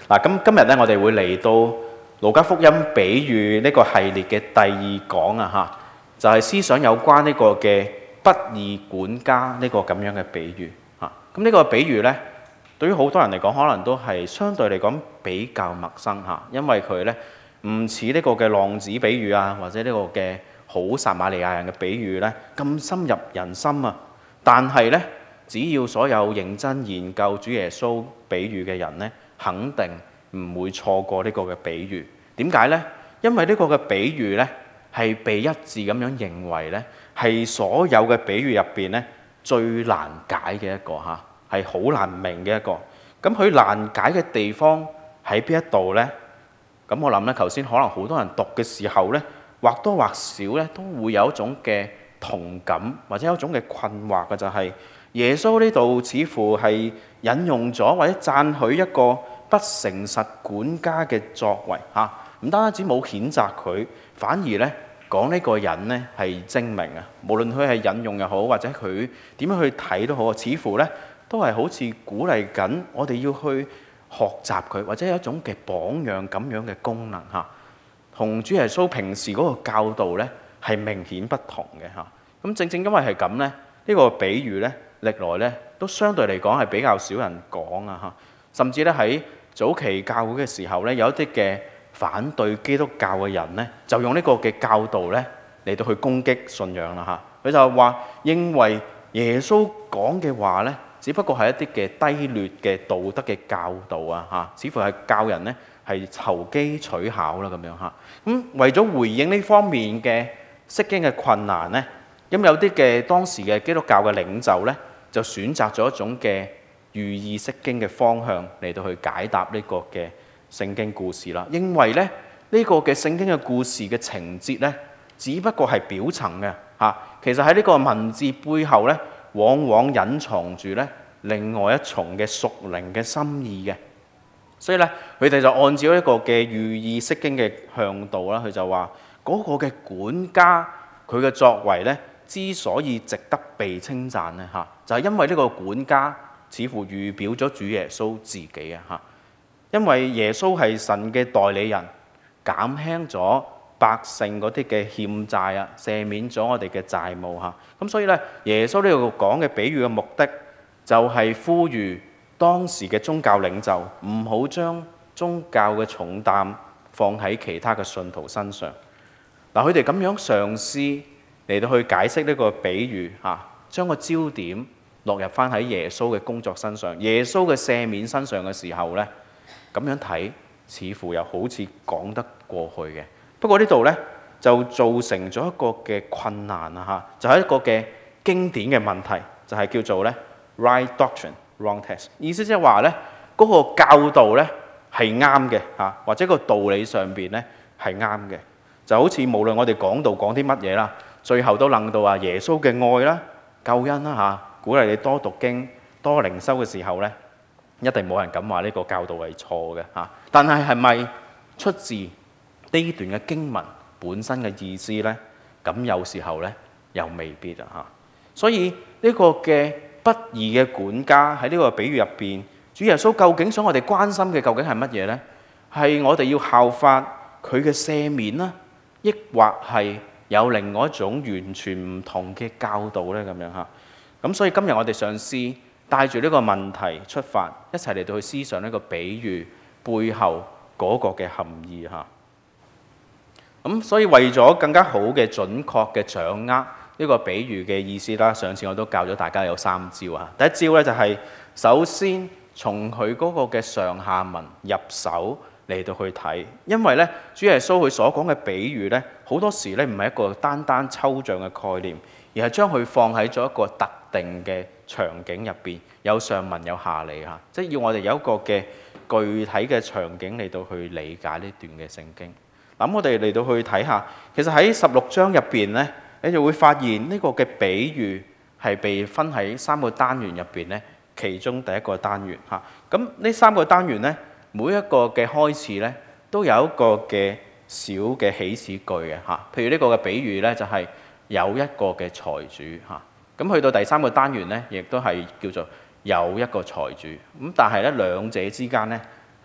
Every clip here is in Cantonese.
嗱，咁今日咧，我哋會嚟到路加福音比喻呢個系列嘅第二講啊，就係思想有關呢個嘅不義管家呢個咁樣嘅比喻嚇。咁呢個比喻呢，對於好多人嚟講，可能都係相對嚟講比較陌生嚇，因為佢呢唔似呢個嘅浪子比喻啊，或者呢個嘅好撒瑪利亞人嘅比喻呢咁深入人心啊。但係呢，只要所有認真研究主耶穌比喻嘅人呢，肯定唔會錯過呢個嘅比喻。點解呢？因為呢個嘅比喻呢，係被一致咁樣認為呢，係所有嘅比喻入邊呢最難解嘅一個嚇，係好難明嘅一個。咁佢難解嘅地方喺邊一度呢？咁我諗呢，頭先可能好多人讀嘅時候呢，或多或少呢都會有一種嘅同感，或者有一種嘅困惑嘅，就係耶穌呢度似乎係引用咗或者讚許一個不誠實管家嘅作為嚇，唔單止冇譴責佢，反而呢講呢個人呢係精明啊！無論佢係引用又好，或者佢點樣去睇都好，似乎呢都係好似鼓勵緊我哋要去學習佢，或者有一種嘅榜樣咁樣嘅功能嚇，同主耶穌平時嗰個教導呢係明顯不同嘅嚇。咁正正因為係咁呢，呢個比喻呢歷來呢都相對嚟講係比較少人講啊嚇，甚至呢喺早期教會嘅時候呢，有一啲嘅反對基督教嘅人呢，就用呢個嘅教導呢嚟到去攻擊信仰啦嚇。佢就話認為耶穌講嘅話呢，只不過係一啲嘅低劣嘅道德嘅教導啊嚇，似乎係教人呢係投機取巧啦咁樣嚇。咁為咗回應呢方面嘅釋經嘅困難呢，咁有啲嘅當時嘅基督教嘅領袖呢，就選擇咗一種嘅寓意釋經嘅方向嚟到去解答呢個嘅聖經故事啦。認為呢，呢個嘅聖經嘅故事嘅情節呢，只不過係表層嘅嚇，其實喺呢個文字背後呢，往往隱藏住呢另外一重嘅屬靈嘅心意嘅。所以呢，佢哋就按照一個嘅寓意釋經嘅向導啦，佢就話嗰個嘅管家佢嘅作為呢，之所以值得被稱讚呢嚇，就係因為呢個管家似乎預表咗主耶穌自己啊嚇，因為耶穌係神嘅代理人，減輕咗百姓嗰啲嘅欠債啊，赦免咗我哋嘅債務嚇。咁所以呢，耶穌呢度講嘅比喻嘅目的就係呼籲當時嘅宗教領袖唔好將宗教嘅重擔放喺其他嘅信徒身上。嗱，佢哋咁樣嘗試嚟到去解釋呢個比喻嚇，將個焦點落入翻喺耶穌嘅工作身上、耶穌嘅赦免身上嘅時候呢，咁樣睇似乎又好似講得過去嘅。不過呢度呢，就造成咗一個嘅困難啊嚇，就係一個嘅經典嘅問題，就係叫做呢 right doctrine wrong text。意思即係話呢，嗰個教導呢係啱嘅嚇，或者個道理上邊呢係啱嘅。就好似無論我哋講道講啲乜嘢啦，最後都諗到話耶穌嘅愛啦、救恩啦嚇，鼓勵你多讀經、多靈修嘅時候呢，一定冇人敢話呢個教導係錯嘅嚇。但係係咪出自呢段嘅經文本身嘅意思呢？咁有時候呢，又未必啊嚇。所以呢個嘅不義嘅管家喺呢個比喻入邊，主耶穌究竟想我哋關心嘅究竟係乜嘢呢？係我哋要效法佢嘅赦免啦，抑或係有另外一種完全唔同嘅教導呢？咁樣嚇。咁所以今日我哋嘗試帶住呢個問題出發，一齊嚟到去思想呢個比喻背後嗰個嘅含義嚇。咁所以為咗更加好嘅準確嘅掌握呢個比喻嘅意思啦，上次我都教咗大家有3招啊。第一招呢，就係首先從佢嗰個嘅上下文入手嚟到去睇，因為呢，主耶穌佢所講嘅比喻呢，好多時呢唔係一個單單抽象嘅概念，而係將佢放喺咗一個特定嘅場景入邊，有上文有下理嚇，即係要我哋有一個嘅具體嘅場景嚟到去理解呢段嘅聖經。咁我哋嚟到去睇下，其實喺16章入邊呢，你就會發現呢個嘅比喻係被分喺3個單元入邊呢，其中第一個單元嚇。咁呢3個單元呢，每一個嘅開始呢，都有一個嘅小嘅起始句嘅嚇。譬如呢個嘅比喻呢，就係有一個嘅財主嚇。咁去到第3個單元呢，亦都係叫做有一個財主。咁但係呢，兩者之間呢，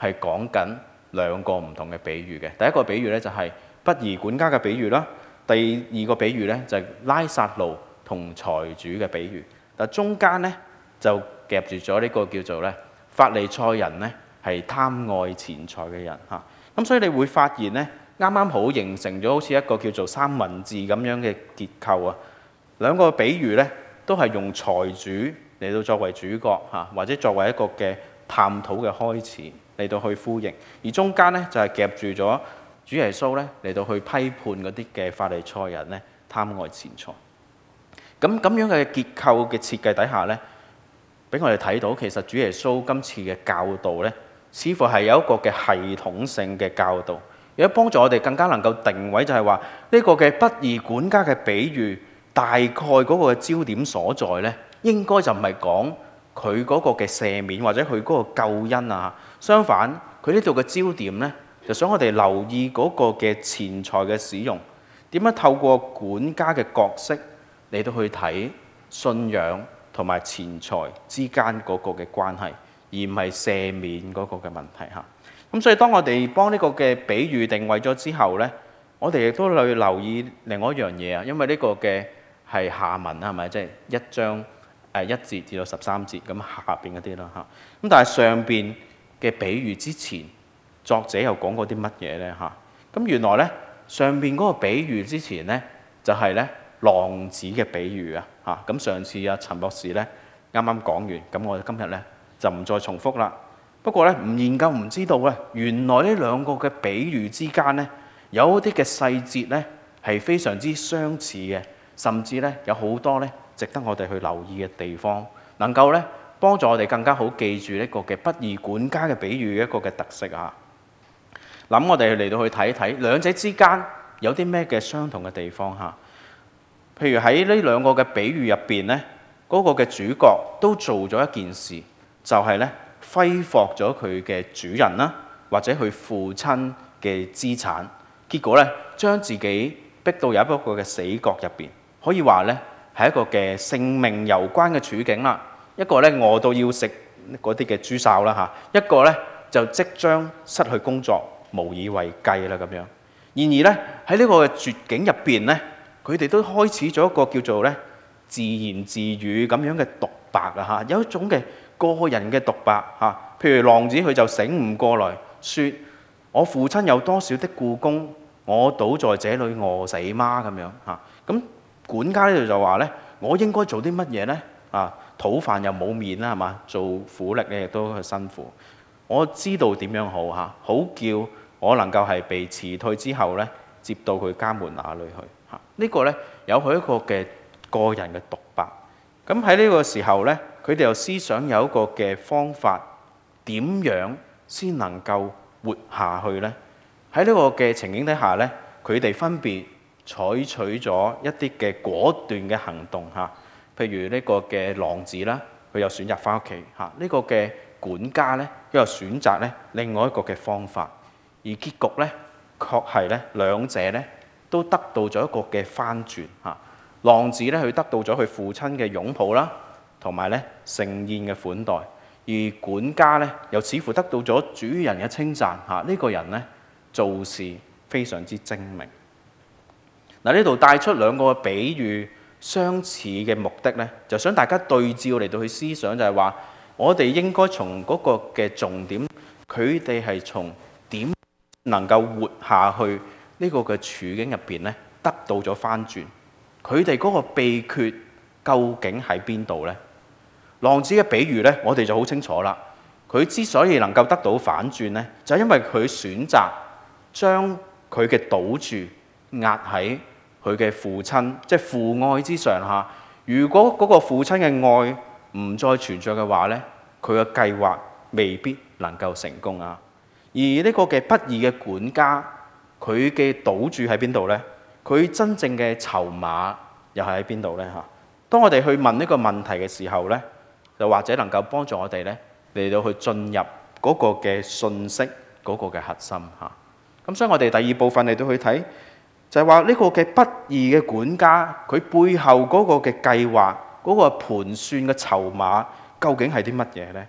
係講緊兩個唔同嘅比喻嘅。第一個比喻咧就係不義管家嘅比喻啦，第二個比喻咧就係拉撒路同財主嘅比喻。但中間咧就夾住咗呢個叫做咧法利賽人咧係貪愛錢財嘅人嚇。咁所以你會發現咧，啱啱好形成咗好似一個叫做三文治咁樣嘅結構啊。兩個比喻咧都係用財主嚟到作為主角嚇，或者作為一個嘅探討嘅開始嚟到去呼應，而中間咧就係夾住咗主耶穌咧嚟到去批判嗰啲嘅法利賽人咧貪愛錢財。咁樣嘅結構嘅設計底下咧，俾我哋睇到其實主耶穌今次嘅教導咧，似乎係有一個嘅系統性嘅教導，亦都幫助我哋更加能夠定位，就係話呢個嘅不義管家嘅比喻，大概嗰個嘅焦點所在咧，應該就唔係講佢嗰個嘅赦免或者佢嗰個救恩啊。相反，佢呢度嘅焦點咧，就想我哋留意嗰個嘅錢財嘅使用，點樣透過管家嘅角色嚟到去睇信仰同埋錢財之間嗰個嘅關係，而唔係赦免嗰個嘅問題嚇。咁所以當我哋幫呢個嘅比喻定位咗之後咧，我哋亦都去留意另外一樣嘢啊，因為呢個嘅係下文啦，係咪？即係1章1節至到13節咁下邊嗰啲啦嚇。咁但係上邊嘅比喻之前，作者又講過啲乜嘢咧嚇？咁原來咧上邊嗰個比喻之前咧就係咧浪子嘅比喻啊嚇。咁上次阿陳博士咧啱啱講完，咁我哋今日咧就唔再重複啦。不過咧唔研究唔知道咧，原來呢兩個嘅比喻之間咧有啲嘅細節咧係非常之相似嘅，甚至咧有好多咧值得我哋去留意嘅地方，能夠咧幫助我哋更加好記住呢個嘅不義管家嘅比喻嘅一個嘅特色啊。咁我哋嚟到去睇一睇兩者之間有啲咩嘅相同嘅地方嚇。譬如喺呢兩個嘅比喻入邊咧，嗰個嘅主角都做咗一件事，就係咧揮霍咗佢嘅主人啦，或者佢父親嘅資產，結果咧將自己逼到有一個嘅死角入邊，可以話咧係一個嘅性命攸關嘅處境啦。一個咧餓到要食嗰啲嘅豬潲啦嚇，一個咧就即將失去工作，無以為繼啦咁樣。然而咧喺呢個嘅絕境入邊咧，佢哋都開始咗一個叫做咧自言自語咁樣嘅獨白啊嚇，有一種嘅個人嘅獨白嚇。譬如浪子佢就醒悟過來，説：我父親有多少的僱工，我倒在這裡餓死嗎？咁樣嚇。咁管家呢度就話咧：我應該做啲乜嘢咧？啊，討飯又冇面啦，係嘛？做苦力咧亦都係辛苦。我知道點樣好嚇，好叫我能夠係被辭退之後咧，接到佢家門那裡去嚇。呢個咧有佢一個嘅個人嘅獨白。咁喺呢個時候咧，佢哋又思想有一個嘅方法，點樣先能夠活下去咧？喺呢個嘅情景底下咧，佢哋分別採取咗一啲嘅果斷嘅行動嚇。譬如呢個嘅浪子啦，佢又選擇翻屋企嚇。呢個嘅管家咧，佢又選擇咧另外一個嘅方法，而結局咧，確係咧兩者咧都得到咗一個嘅翻轉嚇。浪子咧，佢得到咗佢父親嘅擁抱啦，同埋咧盛宴嘅款待；而管家咧，又似乎得到咗主人嘅稱讚嚇。呢個人咧做事非常之精明。嗱，呢度帶出兩個比喻相似嘅目的咧，就想大家對照嚟到去思想，就係話我哋應該從嗰個嘅重點，佢哋係從點能夠活下去呢個嘅處境入邊咧，得到咗翻轉。佢哋嗰個秘訣究竟喺邊度呢？浪子嘅比喻咧，我哋就好清楚啦。佢之所以能夠得到反轉咧，就係因為佢選擇將佢嘅賭注壓喺佢嘅父親，即係父愛之上嚇。如果嗰個父親嘅愛唔再存在嘅話咧，佢嘅計劃未必能夠成功啊。而呢個嘅不義嘅管家，佢嘅賭注喺邊度咧？佢真正嘅籌碼又係喺邊度咧？嚇！當我哋去問呢個問題嘅時候咧，就或者能夠幫助我哋咧嚟到去進入嗰個嘅信息嗰個嘅核心嚇。咁所以我哋第二部分嚟到去睇，就係話呢個嘅不義嘅管家，佢背後嗰個嘅計劃，嗰個盤算嘅籌碼究竟係啲乜嘢咧？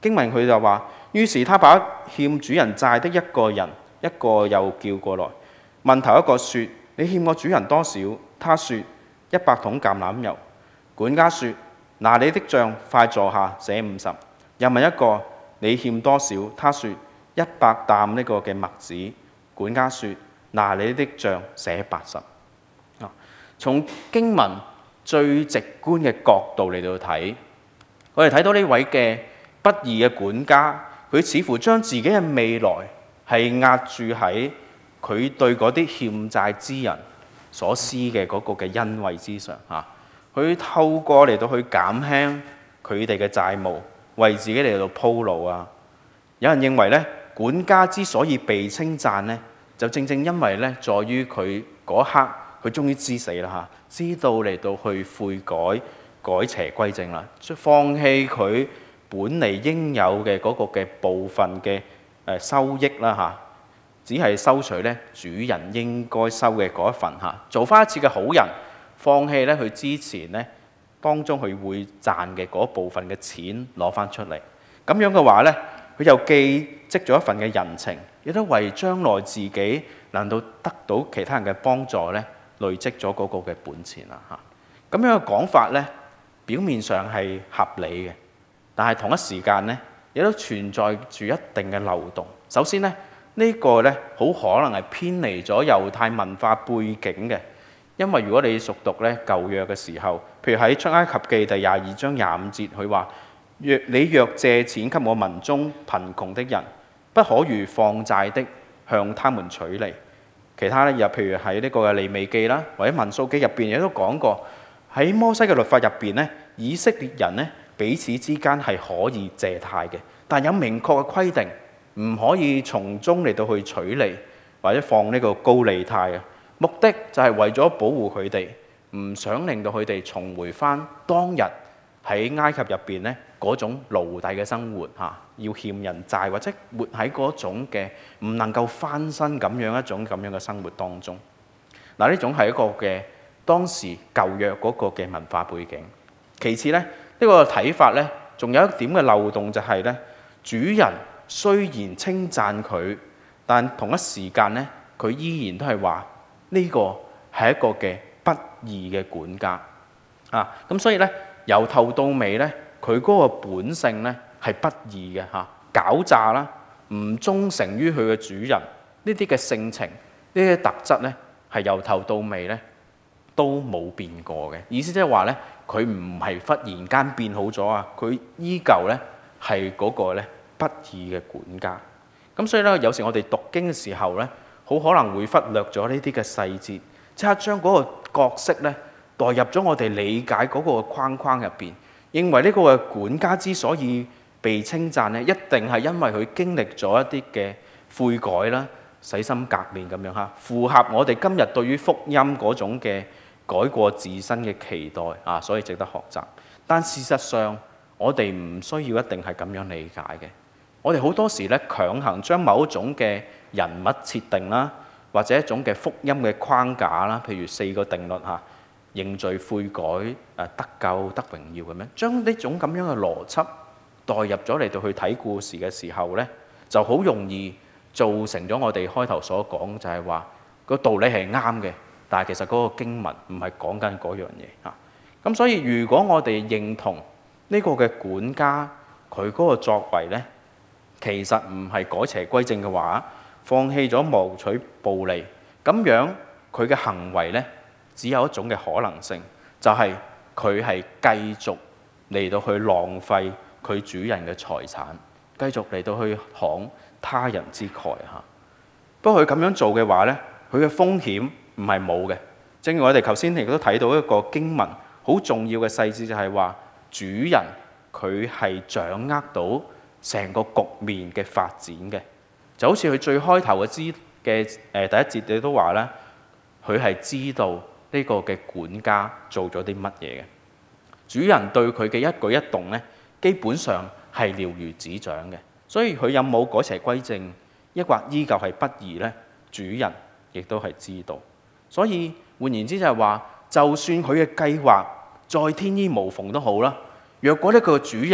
經文佢就話：於是他把欠主人債的一個人一個又叫過來，問頭一個說：你欠我主人多少？他說：100桶橄欖油。管家說：拿你的賬，快坐下，寫50。又問一個：你欠多少？他說：100擔呢個嘅麥子。管家說：拿你的賬，寫80。從經文最直觀嘅角度嚟到睇，我哋睇到呢位嘅不義嘅管家，佢似乎將自己嘅未來係押注喺佢對嗰啲欠債之人所施嘅嗰個嘅恩惠之上嚇。佢透過嚟到去減輕佢哋嘅債務，為自己嚟到鋪路啊！有人認為咧，管家之所以被稱讚咧，就正正因為咧，在於佢嗰刻佢終於知死啦嚇，知道嚟到去悔改、改邪歸正啦，放棄佢本嚟應有嘅嗰個嘅部分嘅收益啦嚇，只係收取咧主人應該收嘅嗰一份嚇，做翻一次嘅好人，放棄咧佢之前咧當中佢會賺嘅嗰部分嘅錢攞翻出嚟，咁樣嘅話咧，佢又既積咗一份嘅人情，亦都為將來自己能夠得到其他人嘅幫助咧，累積咗嗰個嘅本錢啦嚇。咁樣嘅講法咧，表面上係合理嘅，但係同一時間咧，亦都存在住一定嘅漏洞。首先咧，呢個咧好可能係偏離咗猶太文化背景嘅，因為如果你熟讀咧舊約嘅時候，譬如喺出埃及記第22章25節，佢話：你若借錢給我民中貧窮的人，不可如放債的向他們取利。其他咧又譬如喺呢個嘅利未記啦，或者民數記入邊亦都講過，喺摩西嘅律法入邊咧，以色列人咧彼此之間係可以借貸嘅，但有明確嘅規定，唔可以從中嚟到去取利或者放呢個高利貸啊。目的就係為咗保護佢哋，唔想令到佢哋重回翻當日喺埃及入邊咧嗰種奴隸嘅生活嚇，要欠人債或者活喺嗰種嘅唔能夠翻身咁樣一種咁樣嘅生活當中。嗱，呢種係一個嘅當時舊約嗰個嘅文化背景。其次咧，呢個睇法咧，仲有一點嘅漏洞就係咧，主人雖然稱讚佢，但同一時間咧，佢依然都係話呢個係一個嘅不義嘅管家啊。咁所以咧，由頭到尾咧，佢嗰個本性咧係不義嘅嚇，狡詐啦，唔忠誠於佢嘅主人，呢啲嘅性情，呢啲特質咧係由頭到尾咧都冇變過嘅。意思即係話咧，佢唔係忽然間變好咗啊，佢依舊咧係嗰個咧不義嘅管家。咁所以咧，有時我哋讀經嘅時候咧，好可能會忽略咗呢啲嘅細節，即刻將嗰個角色咧代入咗我哋理解嗰個框框入邊，認為呢個嘅管家之所以被稱讚咧，一定係因為佢經歷咗一啲嘅悔改啦、洗心革面咁樣嚇，符合我哋今日對於福音嗰種嘅改過自身嘅期待啊，所以值得學習。但事實上，我哋唔需要一定係咁樣理解嘅。我哋好多時咧強行將某一種嘅人物設定啦，或者一種嘅福音嘅框架啦，譬如4個定律嚇，認罪悔改、得救得榮耀咁樣，將呢種咁樣嘅邏輯代入咗嚟到去睇故事嘅時候咧，就好容易造成咗我哋開頭所講就係話個道理係啱嘅，但係其實嗰個經文唔係講緊嗰樣嘢嚇。咁所以如果我哋認同呢個嘅管家佢嗰個作為咧，其實唔係改邪歸正嘅話，放棄咗謀取暴利，咁樣佢嘅行為咧，只有一種嘅可能性，就係佢係繼續嚟到去浪費佢主人嘅財產，繼續嚟到去慷他人之慨嚇。不過佢咁樣做嘅話咧，佢嘅風險唔係冇嘅。正如我哋頭先亦都睇到一個經文，好重要嘅細節就係話，主人佢係掌握到成個局面嘅發展嘅，就好似佢最開頭嘅第一節你都話咧，佢係知道呢個嘅管家做咗啲乜嘢嘅。主人對佢嘅一舉一動咧，基本上係了如指掌嘅，所以佢有冇改邪歸正，抑或依舊係不義咧？主人亦都係知道。所以換言之就係話，就算佢嘅計劃再天衣無縫都好啦，若果呢個主人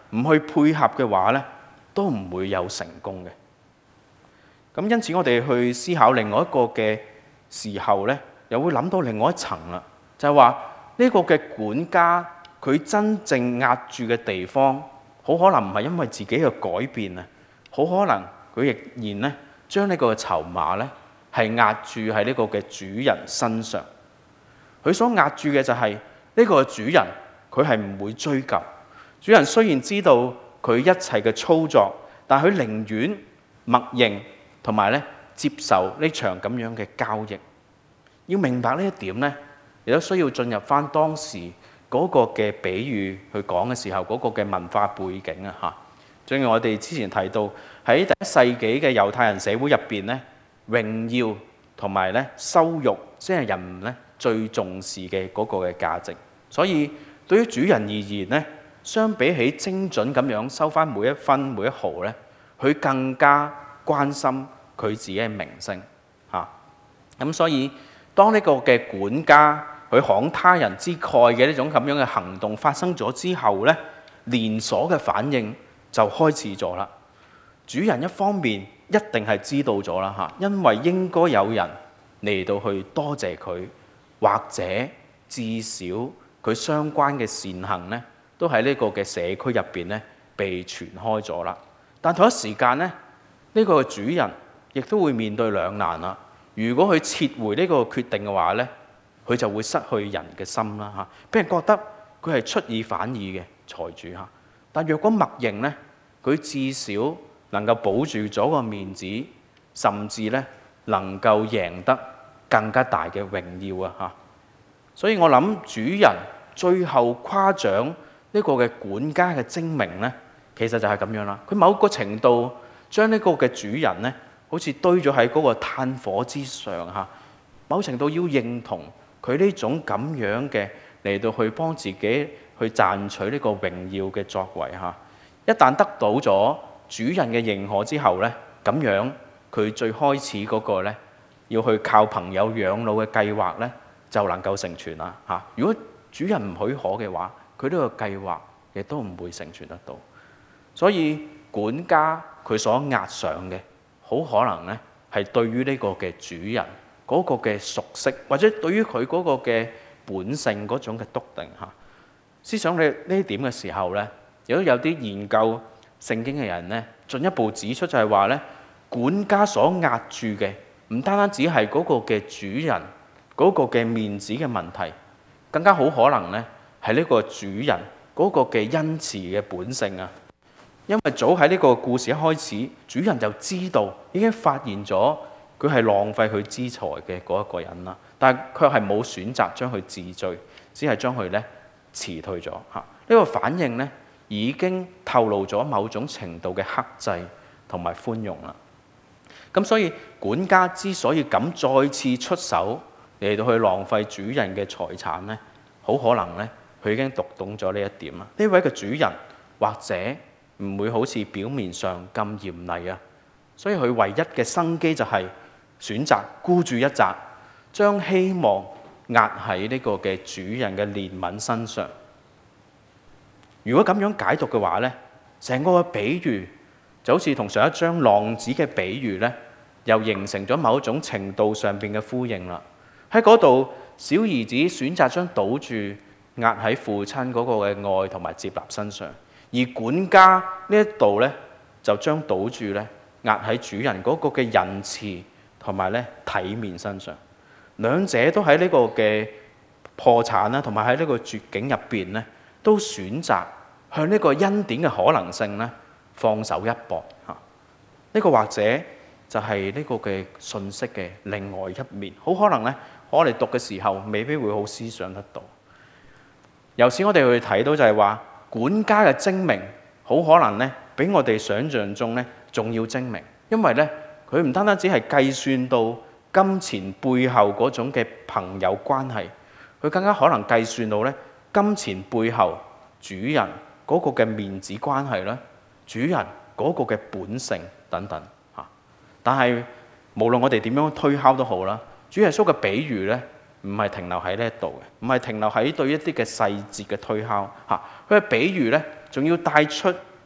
唔去配合嘅話呢，都唔會有成功嘅。咁因此我哋去思考另外一個嘅時候呢，又會諗到另外一層啦，就係話呢個嘅管家佢真正壓住嘅地方，好可能唔係因為自己嘅改變啊，好可能佢亦然呢將呢個籌碼呢係壓住喺呢個嘅主人身上。佢所壓住嘅就係呢個主人，佢係唔會追究。主人雖然知道佢一切嘅操作，但佢寧願默認同埋咧接受呢場咁樣嘅交易。要明白呢一點呢，亦都需要進入翻當時嗰個嘅比喻去講嘅時候嗰個嘅文化背景啊嚇。正如我哋之前提到喺第一世紀嘅猶太人社會入邊呢，榮耀同埋咧羞辱先係人咧最重視嘅嗰個嘅價值。所以對於主人而言呢，相比起精準咁樣收翻每一分每一毫呢，佢更加關心佢自己嘅名聲嚇。咁所以當呢個嘅管家佢慷他人之慨嘅呢種咁樣嘅行動發生咗之後呢，連鎖嘅反應就開始咗啦。主人一方面一定係知道咗啦嚇，因為應該有人嚟到去多謝佢，或者至少佢相關嘅善行呢，都喺呢個嘅社區入邊呢被傳開咗啦。但同一時間呢，呢個主人亦都會面對兩難啦。如果佢撤回呢個決定嘅話呢，佢就會失去人嘅心啦嚇，俾人覺得佢係出爾反爾嘅財主嚇。但若果默認呢，佢至少能夠保住咗個面子，甚至呢能夠贏得更加大嘅榮耀啊嚇。所以我諗主人最後誇獎呢個嘅管家嘅精明呢，其實就係咁樣啦。佢某個程度將呢個嘅主人呢，好似堆咗喺嗰個炭火之上嚇，某程度要認同佢呢種咁樣嘅嚟到去幫自己去賺取呢個榮耀嘅作為嚇。一旦得到咗主人嘅認可之後呢，咁樣佢最開始嗰個呢，要去靠朋友養老嘅計劃呢，就能夠成全啦嚇。如果主人唔許可嘅話，佢呢個計劃亦都唔會成全得到。所以管家佢所押上嘅，好可能呢係對於呢個嘅主人嗰個嘅熟悉，或者對於佢嗰個嘅本性嗰種嘅篤定嚇。思想你呢點嘅時候呢，亦都有啲研究聖經嘅人呢，進一步指出就係話呢，管家所押住嘅唔單單只係嗰個嘅主人嗰個嘅面子嘅問題，更加好可能呢係呢個主人嗰個嘅恩慈嘅本性啊。因為早喺呢個故事一開始，主人就知道已經發現咗佢係浪費佢資財嘅嗰一個人啦，但係卻係冇選擇將佢治罪，只係將佢呢辭退咗嚇。呢個反應呢已經透露咗某種程度嘅克制同埋寬容啦。咁所以管家之所以敢再次出手嚟到去浪費主人嘅財產呢，好可能呢佢已經讀懂咗呢一點啦。呢位嘅主人或者唔會好似表面上咁嚴厲啊，所以佢唯一嘅生機就係選擇孤注一擲，將希望壓喺呢個嘅主人嘅憐憫身上。如果咁樣解讀嘅話呢，成個比喻就好似同上一章浪子嘅比喻呢，又形成咗某一種程度上邊嘅呼應啦。喺嗰度，小兒子選擇將賭注壓喺父親嗰個嘅愛同埋接納身上。而管家呢一度呢，就將賭注呢壓喺主人嗰個嘅仁慈同埋呢體面身上。兩者都喺呢個嘅破產啦，同埋喺呢個絕境入邊呢，都選擇向呢個恩典嘅可能性呢放手一搏嚇。呢個或者就係呢個嘅信息嘅另外一面。好可能呢，我哋讀嘅時候未必會好思想得到。由此我哋去睇到就係話，管家嘅精明，好可能呢，比我哋想象中呢仲要精明，因為呢，佢唔單單只係計算到金錢背後嗰種嘅朋友關係，佢更加可能計算到呢金錢背後主人嗰個嘅面子關係啦，主人嗰個嘅本性等等嚇。但係無論我哋點樣推敲都好啦，主耶穌嘅比喻呢，唔係停留喺呢一度嘅，唔係停留喺對一啲嘅細節嘅推敲嚇。佢嘅比喻呢，仲要帶出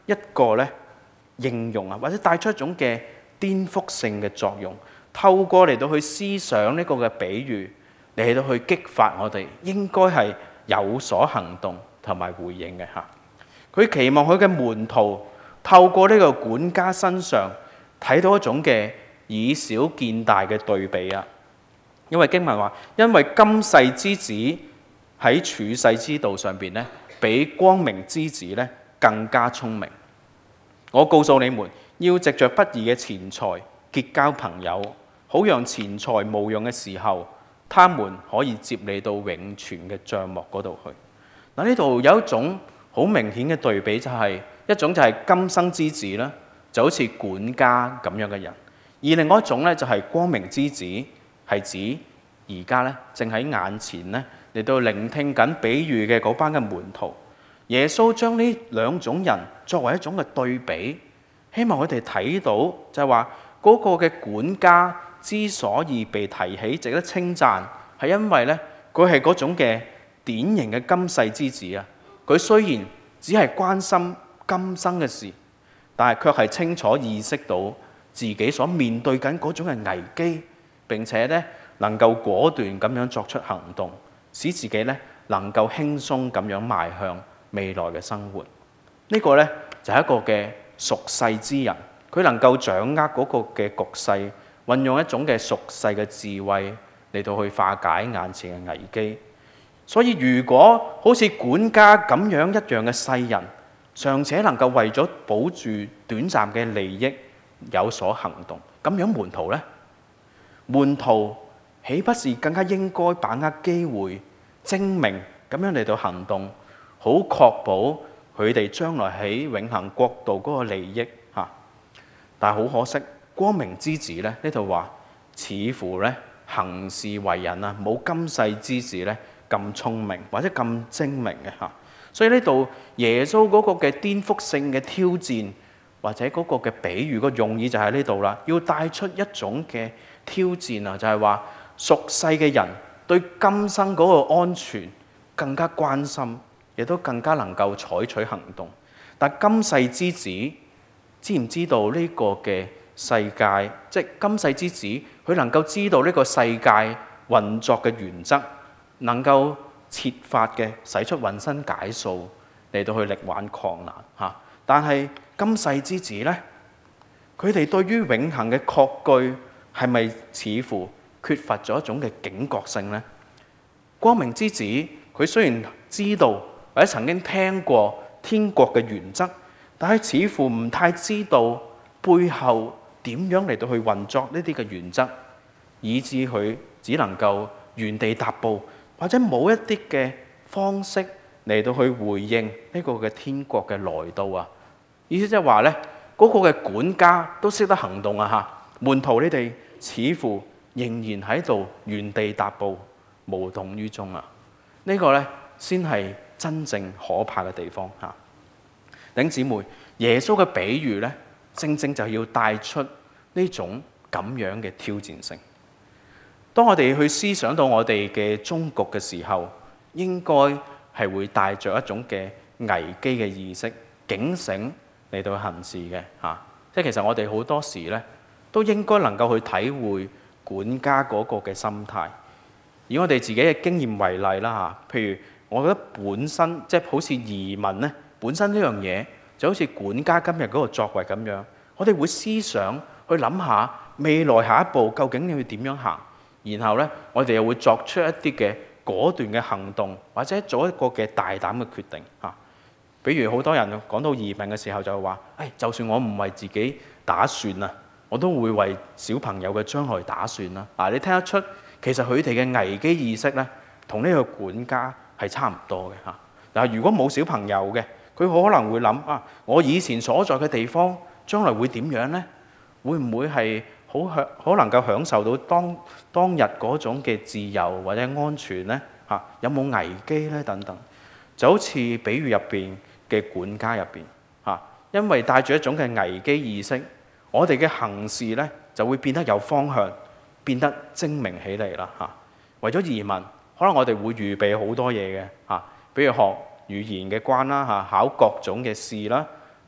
一個咧應用啊，或者帶出一種嘅顛覆性嘅作用，透過嚟到去思想呢個嘅比喻，嚟到去激發我哋應該係有所行動同埋回應嘅嚇。佢期望佢嘅門徒透過呢個管家身上睇到一種嘅以小見大嘅對比啊。因為經文話，因為今世之子喺處世之道上邊咧，比光明之子咧更加聰明。我告訴你們，要藉着不義嘅錢財結交朋友，好讓錢財無用嘅時候，他們可以接你到永存嘅帳幕嗰度去。嗱，呢度有一種好明顯嘅對比，就係一種就係今生之子啦，就好似管家咁樣嘅人；而另外一種咧就係光明之子，係指而家咧正喺眼前咧嚟到聆聽緊比喻嘅嗰班嘅門徒。耶穌將呢兩種人作為一種嘅對比，希望佢哋睇到就係話嗰個嘅管家之所以被提起值得稱讚，係因為咧佢係嗰種嘅典型嘅今世之子啊。佢雖然只係關心今生嘅事，但係卻係清楚意識到自己所面對緊嗰種嘅危機，並且咧能夠果斷咁樣作出行動，使自己咧能夠輕鬆咁樣邁向未來嘅生活。呢個咧就係一個嘅屬世之人，佢能夠掌握嗰個嘅局勢，運用一種嘅屬世嘅智慧嚟到去化解眼前嘅危機。所以如果好似管家咁樣一樣嘅世人，尚且能夠為咗保住短暫嘅利益有所行動，咁樣門徒呢？門徒豈不是更加應該把握機會，精明咁樣嚟到行動，好確保佢哋將來喺永恆國度嗰個利益嚇？但係好可惜，光明之子咧呢度話，似乎咧行事為人啊，冇今世之子咧咁聰明或者咁精明嘅嚇。所以呢度耶穌嗰個嘅顛覆性嘅挑戰，或者嗰個嘅比喻個用意就喺呢度啦，要帶出一種嘅挑戰啊，就係話屬世嘅人對今生嗰個安全更加關心，亦都更加能夠採取行動。但今世之子知唔知道呢個嘅世界，即係今世之子，佢能夠知道呢個世界運作嘅原則，能夠設法嘅使出渾身解數嚟到去力挽狂瀾嚇。但係今世之子呢，佢哋對於永恆嘅確據係咪似乎缺乏咗一種嘅警覺性呢？光明之子佢雖然知道或者曾經聽過天國嘅原則，但係似乎唔太知道背後點樣嚟到去運作呢啲嘅原則，以致佢只能夠原地踏步，或者冇一啲嘅方式嚟到去回應呢個嘅天國嘅來到啊！意思即係話呢，嗰個嘅管家都識得行動啊嚇，門徒你哋似乎仍然喺度原地踏步，無動於衷啊！呢個呢，先係真正可怕嘅地方嚇。弟兄姊妹，耶穌嘅比喻呢，正正就要帶出呢種咁樣嘅挑戰性。當我哋去思想到我哋嘅終局嘅時候，應該係會帶着一種嘅危機嘅意識、警醒嚟到行事嘅嚇。即係其實我哋好多時呢，都應該能夠去體會管家嗰個嘅心態。以我哋自己嘅經驗為例啦嚇，譬如我覺得本身即係好似移民呢，本身呢樣嘢就好似管家今日嗰個作為咁樣，我哋會思想去諗下未來下一步究竟要點樣行，然後呢，我哋又會作出一啲嘅果斷嘅行動，或者做一個嘅大膽嘅決定嚇。比如好多人講到移民嘅時候就話，就算我唔為自己打算啊，我都會為小朋友嘅將來打算啦。你聽得出其實佢哋嘅危機意識呢，同呢個管家係差唔多嘅嚇。嗱，如果冇小朋友嘅，佢可能會諗我以前所在嘅地方將來會點樣呢？會唔會係好能夠享受到當日嗰種嘅自由或者安全呢？有冇危機呢？等等，就好似比喻入邊嘅管家入邊因為帶住一種嘅危機意識，我哋嘅行事呢就會變得有方向，變得精明起嚟啦嚇。為咗移民，可能我哋會預備好多嘢嘅比如學語言嘅關啦考各種嘅試啦，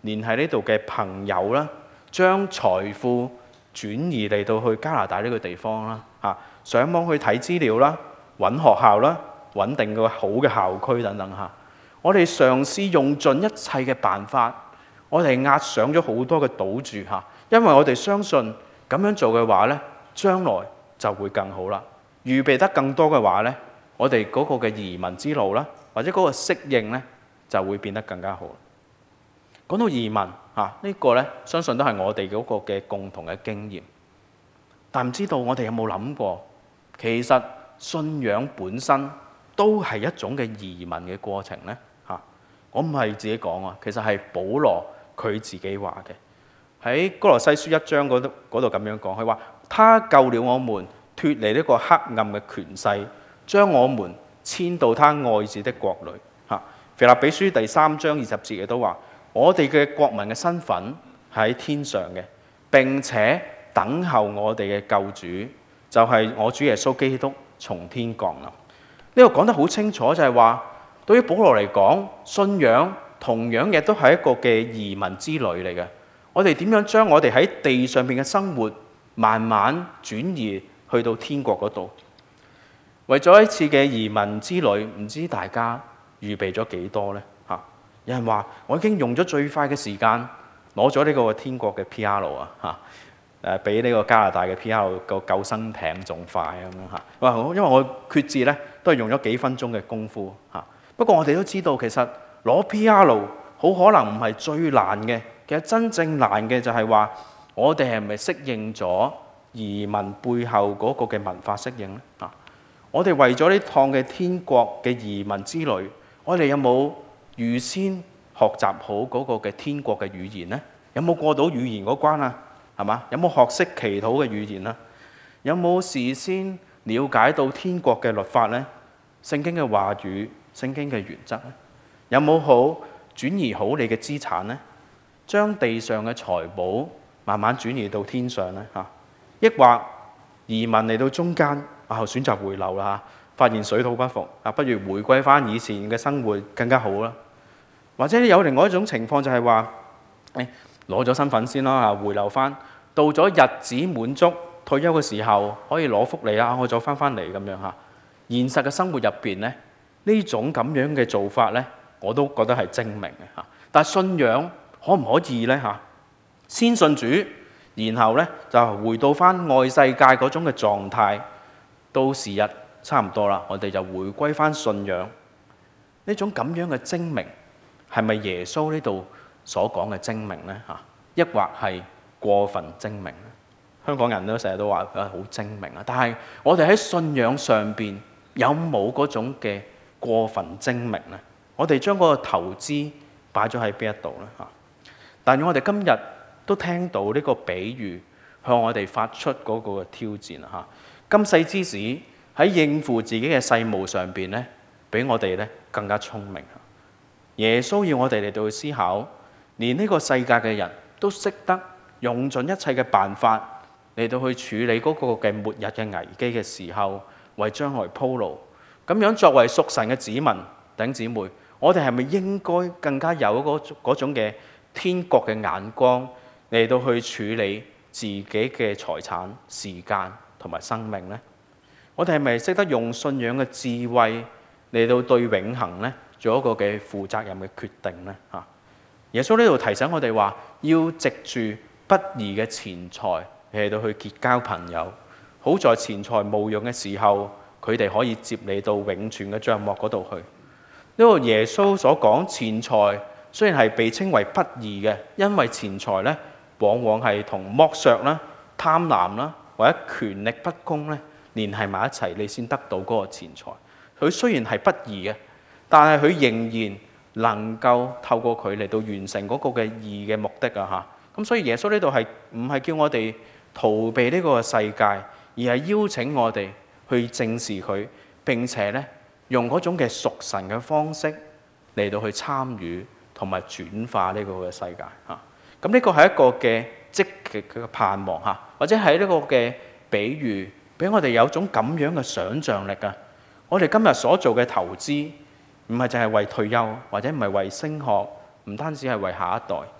聯繫呢度嘅朋友啦，將財富轉移嚟到去加拿大呢個地方啦，上網去睇資料啦，揾學校啦，揾定個好嘅校區等等嚇。我哋嘗試用盡一切嘅辦法，我哋壓上咗好多嘅賭注嚇，因為我哋相信咁樣做嘅話呢，將來就會更好啦。預備得更多嘅話呢，我哋嗰個嘅移民之路啦，或者嗰個適應呢，就會變得更加好。講到移民呢個呢，相信都係我哋嗰個嘅共同嘅經驗。但唔知道我哋有冇諗過，其實信仰本身都係一種嘅移民嘅過程呢？我唔係自己講啊，其實係保羅佢自己話嘅。喺哥羅西書1章嗰度咁樣講，佢話：他救了我們脱離呢個黑暗嘅權勢，將我們遷到他愛子的國裏。腓立比書第3章20節亦都話：我哋嘅國民嘅身份喺天上嘅，並且等候我哋嘅救主，就係我主耶穌基督從天降臨。呢個講得好清楚，就係話對於保羅嚟講，信仰同樣亦都係一個嘅移民之旅嚟嘅。我哋點樣將我哋喺地上邊嘅生活慢慢轉移去到天國嗰度？為咗一次嘅移民之旅，唔知大家預備咗幾多呢？有人話我已經用咗最快嘅時間攞咗呢個天國嘅 PR 比呢個加拿大嘅 PR 個救生艇仲快咁樣嚇。因為我決志呢都係用咗幾分鐘嘅功夫嚇。不過我哋都知道，其實攞 PR 好可能唔係最難嘅。其實真正難嘅就係話，我哋係咪適應咗移民背後嗰個嘅文化適應呢？我哋為咗呢趟嘅天國嘅移民之旅，我哋有冇預先學習好嗰個嘅天國嘅語言呢？有冇過到語言嗰關啊？係嘛？有冇學識祈禱嘅語言啊？有冇事先了解到天國嘅律法呢？聖經嘅話語、聖經嘅原則呢？有冇好轉移好你嘅資產呢？將地上嘅財寶慢慢轉移到天上呢？抑或移民嚟到中間選擇回流啦，發現水土不服不如回歸翻以前嘅生活更加好啦。或者有另外一種情況就係話，攞咗身份先啦，回流翻，到咗日子滿足退休嘅時候可以攞福利啦，我再翻嚟咁樣嚇。現實嘅生活入邊呢，呢種咁樣嘅做法呢，我都覺得係精明嘅嚇。但係信仰可唔可以呢嚇？先信主，然後呢就回到翻愛世界嗰種嘅狀態，到時日差唔多啦，我哋就回歸翻信仰。呢種咁樣嘅精明係咪耶穌呢度所講嘅精明呢？抑或係過分精明呢？香港人都成日都話佢好精明啊，但係我哋喺信仰上邊有冇嗰種嘅過分精明呢？我哋將嗰個投資擺咗喺邊一度呢？但係我哋今日都聽到呢個比喻向我哋發出嗰個挑戰啊！今世之士喺應付自己嘅世務上邊呢，比我哋呢更加聰明。耶穌要我哋嚟到去思考，連呢個世界嘅人都識得用盡一切嘅辦法嚟到去處理嗰個嘅末日嘅危機嘅時候，為將來鋪路。咁樣作為屬神嘅子民、弟兄姊妹，我哋係咪應該更加有嗰種嘅天國嘅眼光嚟到去處理自己嘅財產、時間同埋生命呢？我哋係咪識得用信仰嘅智慧嚟到對永恆呢做一個嘅負責任嘅決定呢？耶穌呢度提醒我哋話，要藉住不義嘅錢財嚟到去結交朋友，好在錢財無用嘅時候，佢哋可以接你到永存嘅帳幕嗰度去。呢個耶穌所講錢財雖然係被稱為不義嘅，因為錢財呢往往係同剝削啦、貪婪啦或者權力不公呢連繫埋一齊，你先得到嗰個錢財。佢雖然係不義嘅，但係佢仍然能夠透過佢嚟到完成嗰個嘅義嘅目的啊！咁所以耶穌呢度係唔係叫我哋逃避呢個世界，而係邀請我哋去正視佢，並且呢用嗰種嘅屬神嘅方式嚟到去參與同埋轉化呢個嘅世界嚇。咁呢個係一個嘅積極嘅盼望嚇，或者係呢個嘅比喻，俾我哋有種咁樣嘅想像力啊！我哋今日所做嘅投資，唔係淨係為退休，或者唔係為升學，唔單止係為下一代，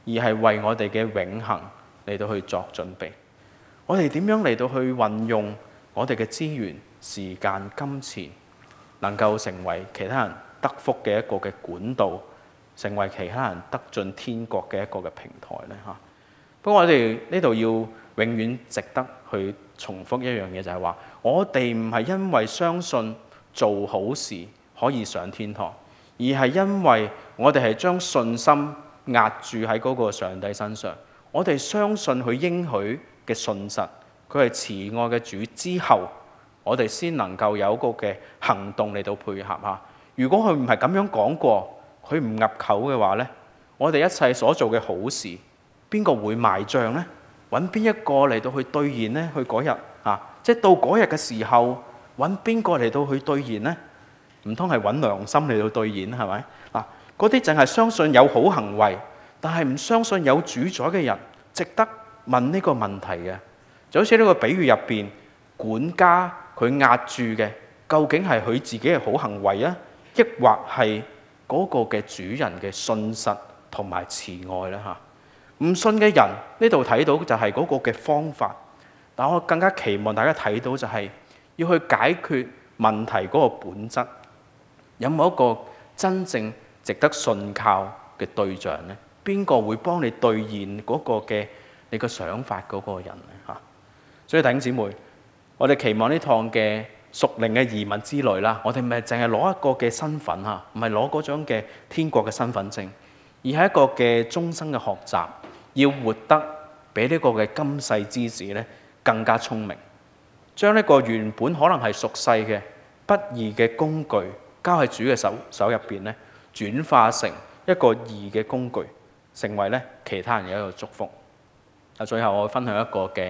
而係為我哋嘅永恆嚟到去作準備。我哋點樣嚟到去運用我哋嘅資源、時間、金錢，能夠成為其他人得福嘅一個嘅管道，成為其他人得進天國嘅一個嘅平台呢？不過我哋呢度要永遠值得去重複一樣嘢，就係話我哋唔係因為相信做好事可以上天堂，而係因為我哋係將信心壓住喺嗰個上帝身上。我哋相信佢應許嘅信實，佢係慈愛嘅主之後，我哋先能夠有個嘅行動嚟到配合下。如果佢唔係咁樣講過，佢唔入口嘅話呢，我哋一切所做嘅好事，邊個會賣帳呢？揾邊一個嚟到去兌現呢？去嗰日即係到嗰日嘅時候，揾邊個嚟到去兌現呢？唔通係揾良心嚟到兌現係咪？嗰啲淨係相信有好行為，但係唔相信有主宰嘅人，值得問呢個問題嘅。就好似呢個比喻入邊，管家佢壓住嘅，究竟係佢自己嘅好行為啊，抑或係嗰個嘅主人嘅信實同埋慈愛呢？唔信嘅人呢度睇到就係嗰個嘅方法，但我更加期望大家睇到就係要去解決問題嗰個本質，有冇一個真正值得信靠嘅對象呢？邊個會幫你兌現嗰個嘅你個想法嗰個人呢？所以弟兄姊妹，我哋期望呢趟嘅屬靈嘅移民之旅啦，我哋唔係淨係攞一個嘅身份唔係攞嗰種嘅天國嘅身份證，而係一個嘅終生嘅學習，要活得比呢個嘅今世之子咧更加聰明，將呢個原本可能係屬世嘅不義嘅工具交喺主嘅手入邊咧，轉化成一個義嘅工具，成為咧其他人嘅一個祝福。最後我會分享一個嘅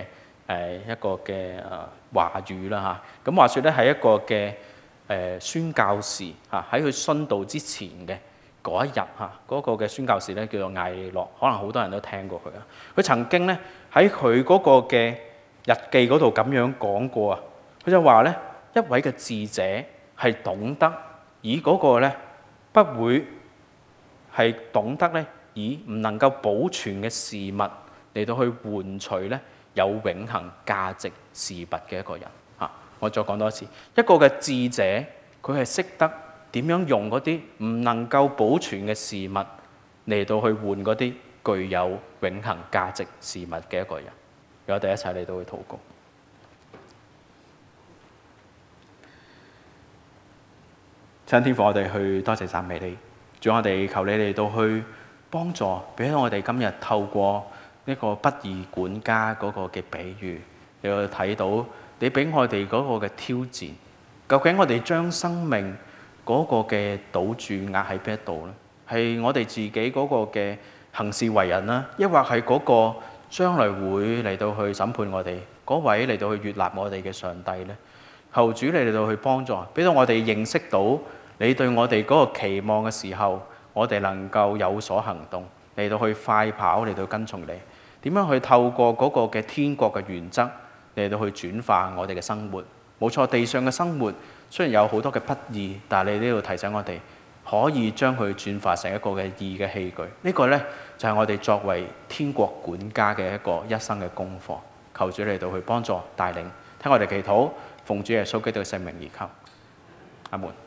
話語啦嚇。咁話說咧係一個嘅宣教士喺佢殉道之前嘅嗰一日嗰個嘅宣教士咧叫做艾洛，可能好多人都聽過佢啊。佢曾經咧喺佢嗰個嘅日記嗰度咁樣講過啊。佢就話咧，一位嘅智者係懂得以嗰個咧不會係懂得咧以唔能夠保存嘅事物嚟到去換取咧有永恆價值事物嘅一個人嚇。我再講多一次，一個嘅智者佢係識得點樣用嗰啲唔能夠保存嘅事物嚟到去換嗰啲具有永恆價值事物嘅一個人。讓我哋一齊嚟到去禱告。親天父，我哋去多謝讚美你，主，我哋求你嚟到去幫助，俾我哋今日透過呢個不義管家嗰個嘅比喻，你去睇到你俾我哋嗰個嘅挑戰。究竟我哋將生命嗰個嘅賭注壓喺邊一度呢？係我哋自己嗰個嘅行事為人啦，抑或係嗰個將來會嚟到去審判我哋嗰位嚟到去悅納我哋嘅上帝呢？求主你嚟到去幫助，俾到我哋認識到你對我哋嗰個期望嘅時候，我哋能夠有所行動，嚟到去快跑，嚟到跟從你。點樣去透過嗰個嘅天國嘅原則嚟到去轉化我哋嘅生活？冇錯，地上嘅生活雖然有好多嘅不義，但係你呢度提醒我哋可以將佢轉化成一個嘅義嘅器具。呢個呢，就係我哋作為天國管家嘅一個一生嘅功課。求主嚟到去幫助帶領，聽我哋祈禱，奉主耶穌基督嘅聖名而求，阿門。